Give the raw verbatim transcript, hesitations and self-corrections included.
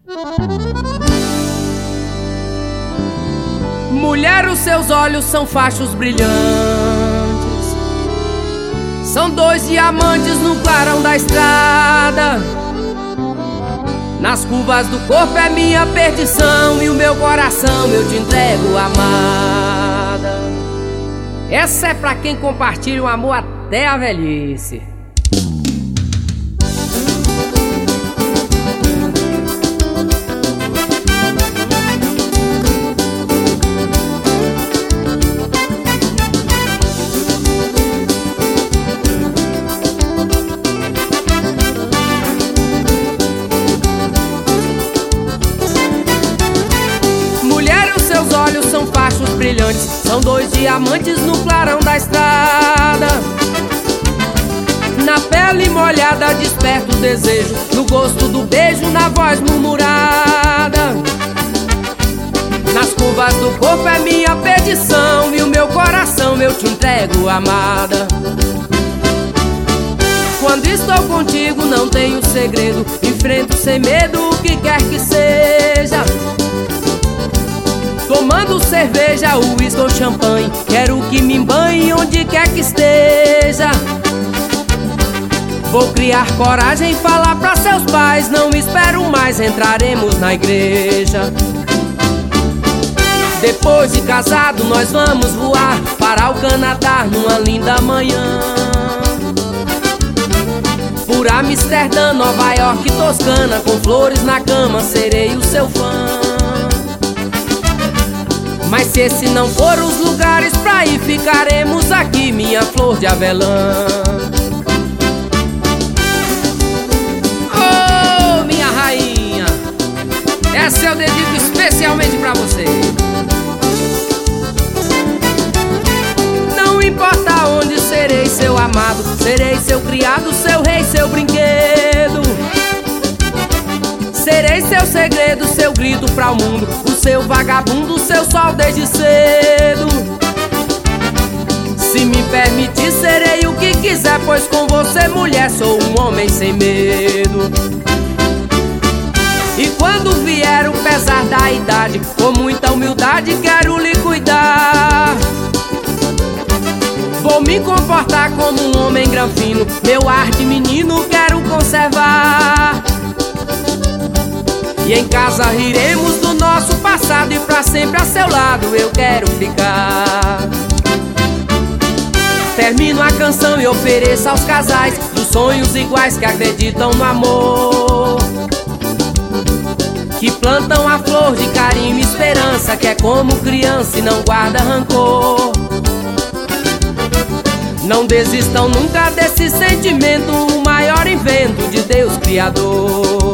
Mulher, os seus olhos são fachos brilhantes, são dois diamantes no clarão da estrada. Nas curvas do corpo é minha perdição, e o meu coração eu te entrego, amada. Essa é pra quem compartilha o amor até a velhice. Olhos são fachos brilhantes, são dois diamantes no clarão da estrada. Na pele molhada desperta o desejo, no gosto do beijo, na voz murmurada. Nas curvas do corpo é minha perdição, e o meu coração eu te entrego, amada. Quando estou contigo não tenho segredo, enfrento sem medo o que quer que seja. Tomando cerveja, uísque ou champanhe, quero que me banhe onde quer que esteja. Vou criar coragem e falar pra seus pais, não espero mais, entraremos na igreja. Depois de casado nós vamos voar para o Canadá numa linda manhã. Por Amsterdã, Nova York, Toscana, com flores na cama, serei o seu fã. Mas se esse não for os lugares pra ir, ficaremos aqui, minha flor de avelã. Oh, minha rainha, essa eu dedico especialmente pra você. Não importa onde, serei seu amado, serei seu criado, seu rei, seu brinquedo. Serei seu segredo, seu grito pra o mundo, o seu vagabundo, seu sol desde cedo. Se me permitir, serei o que quiser, pois com você, mulher, sou um homem sem medo. E quando vier o pesar da idade, com muita humildade quero lhe cuidar. Vou me comportar como um homem granfino, meu ar de menino quero conservar. E em casa riremos do nosso passado, e pra sempre a seu lado eu quero ficar. Termino a canção e ofereço aos casais dos sonhos iguais que acreditam no amor, que plantam a flor de carinho e esperança, que é como criança e não guarda rancor. Não desistam nunca desse sentimento, o maior invento de Deus Criador.